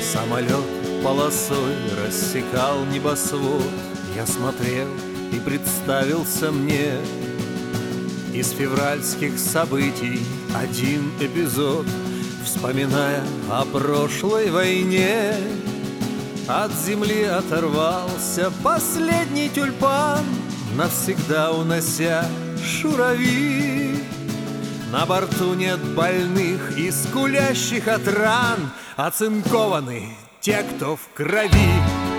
Самолет полосой рассекал небосвод. Я смотрел, и представился мне из февральских событий один эпизод. Вспоминая о прошлой войне, от земли оторвался последний тюльпан, навсегда унося шурави. На борту нет больных и скулящих от ран, оцинкованы те, кто в крови.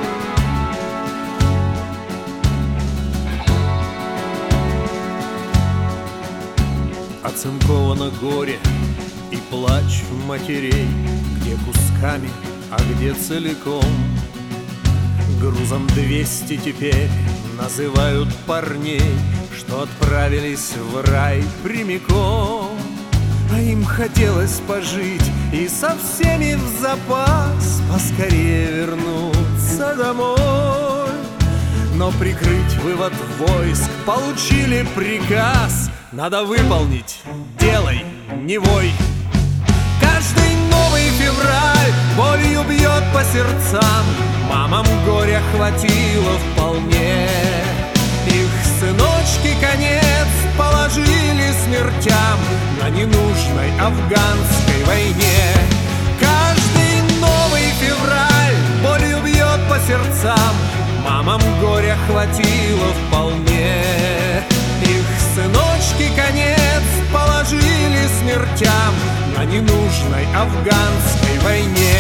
Оцинковано горе и плач матерей, где кусками, а где целиком. Грузом 200 теперь называют парней, что отправились в рай прямиком. А им хотелось пожить и со всеми в запас поскорее вернуться домой. Но прикрыть вывод войск получили приказ: надо выполнить, делай, не вой. Каждый новый февраль болью бьет по сердцам, мамам горя хватило вполне. Их сыночки конец положили смертям на ненужной афганской войне. Каждый новый февраль болью бьет по сердцам, мамам горя хватило вполне. Их сыночки конец положили смертям на ненужной афганской войне.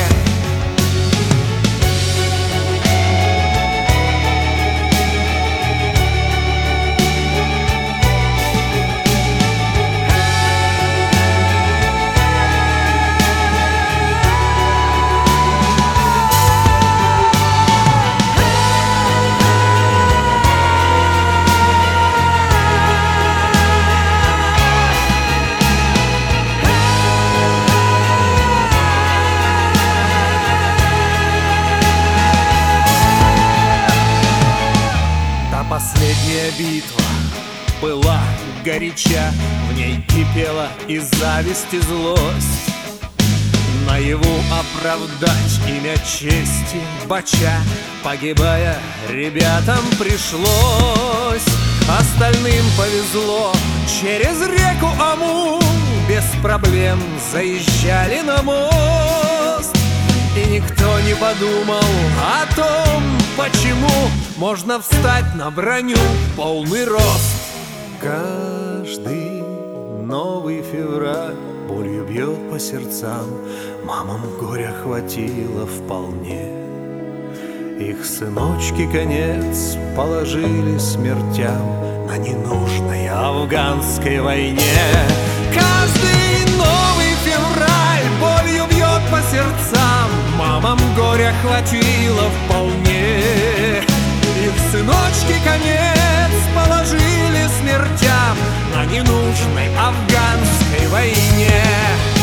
Последняя битва была горяча, в ней кипела и зависть, и злость. Наяву оправдать имя чести бача, погибая, ребятам пришлось. Остальным повезло, через реку Амур без проблем заезжали на мост. И никто не подумал о том, почему можно встать на броню полный рост. Каждый новый февраль болью бьет по сердцам, мамам горя хватило вполне. Их сыночки конец положили смертям на ненужной афганской войне. Каждый новый февраль болью бьет по сердцам, мамам горя хватило вполне. Их сыночки конец положили смертям на ненужной афганской войне.